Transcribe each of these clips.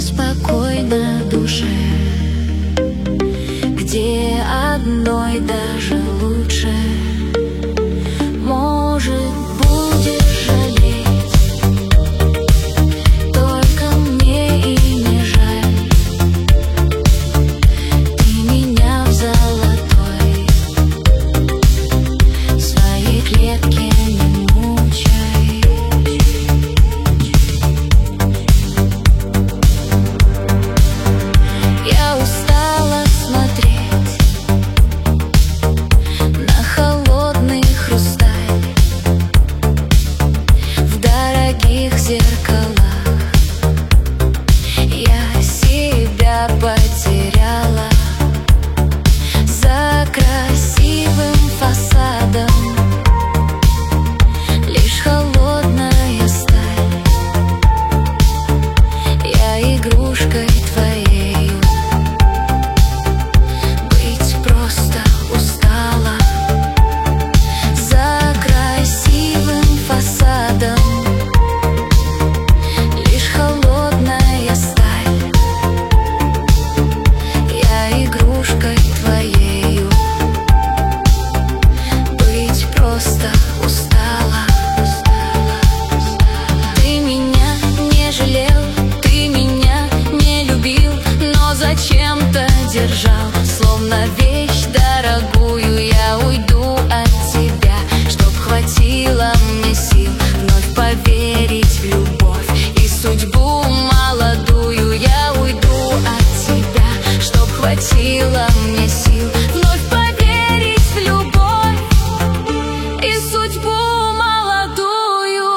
неспокойно душе, где одной даже лучше. Может, будешь жалеть, только мне и не жаль. Ты меня в золотой своей клетке не мучай. Я устала смотреть на холодный хрусталь в дорогих зеркалах. Я себя потеряла за красивым фасадом. Лишь холодная сталь, я игрушкой твоей. Быть просто устала за красивым фасадом. Лишь холодная сталь, я игрушкой твоею. Быть просто устала. Ты меня не жалел, ты меня не любил, но зачем-то держал, словно вещь дорогую. Я уйду от тебя, чтоб хватило мне сил вновь поверить в любовь и судьбу молодую. Я уйду от тебя, чтоб хватило мне сил вновь поверить в любовь и судьбу молодую.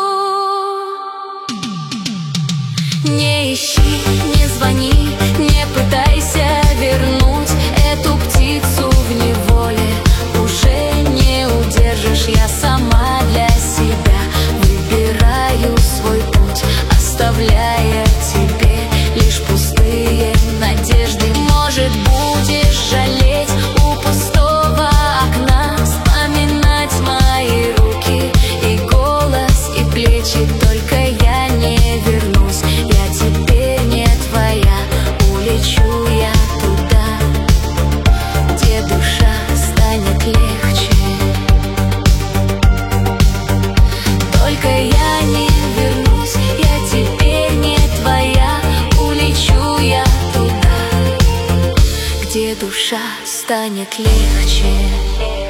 Не ищи, не звони, не пытайся вернуть эту птицу в неволе. Уже не удержишь, я сама для себя выбираю свой путь, оставляя тебе лишь пустые надежды. Может, будешь жалеть у пустого окна, вспоминать мои руки и голос, и плечи. Только я не вернусь, я теперь не твоя. Улечу я туда, где душа станет легче. Только я не вернусь, я теперь не твоя. Улечу я туда, где душа станет легче.